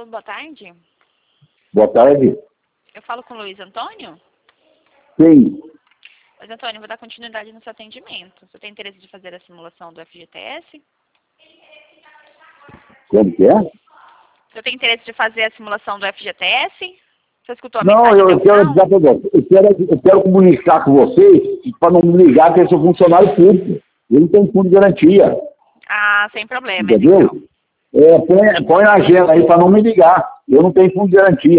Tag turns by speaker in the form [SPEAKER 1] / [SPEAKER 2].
[SPEAKER 1] Alô, boa tarde.
[SPEAKER 2] Boa tarde.
[SPEAKER 1] Eu falo com o Luiz Antônio?
[SPEAKER 2] Sim.
[SPEAKER 1] Luiz Antônio, vou dar continuidade no seu atendimento. Você tem interesse de fazer a simulação do FGTS?
[SPEAKER 2] Como que é?
[SPEAKER 1] Você tem interesse de fazer a simulação do FGTS? Você escutou a
[SPEAKER 2] Não,
[SPEAKER 1] mensagem
[SPEAKER 2] eu
[SPEAKER 1] do
[SPEAKER 2] quero
[SPEAKER 1] canal?
[SPEAKER 2] dizer para você. Eu quero comunicar com vocês para não me ligar que eu sou funcionário público. Eu não tenho fundo de garantia.
[SPEAKER 1] Ah, sem problemas,
[SPEAKER 2] Entendeu?
[SPEAKER 1] então.
[SPEAKER 2] Põe na agenda aí para não me ligar. Eu não tenho fundo de garantia.